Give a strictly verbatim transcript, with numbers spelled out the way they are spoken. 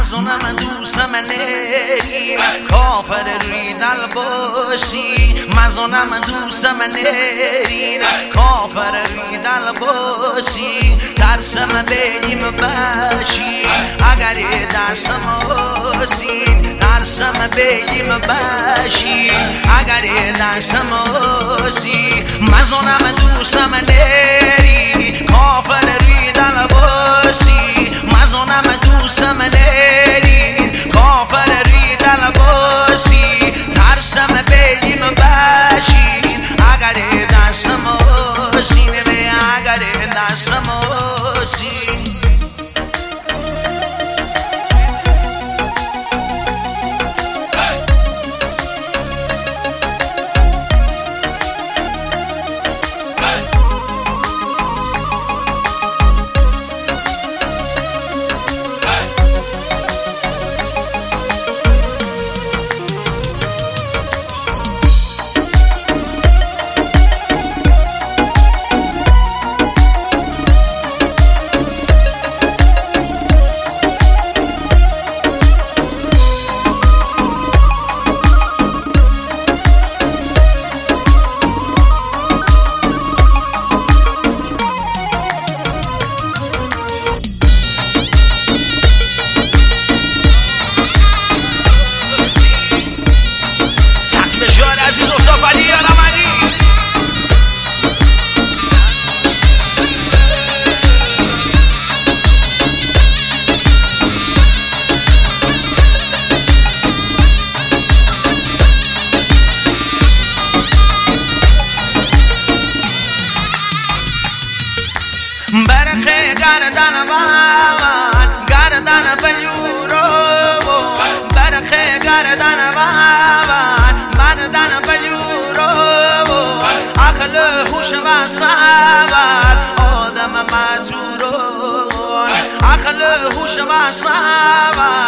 مزونم دوستم نرین کافر روی دل باشی مزونم دوستم نرین کافر روی دل باشی ترسم بگیم باشی اگر دستم آسی ترسم بگیم باشی اگر دستم آسی مزونم دوستم نرین کافر روی دل باشی مزونم دوستم نرین کافر روی دل باشی ترسم بگیم باشی اگر دستم آسی اگر دستم آسی برخه گردن من گردن بیورو برخه گردن من گردن بیورو عقل هوش و صبر آدم مجبورون عقل هوش و صبر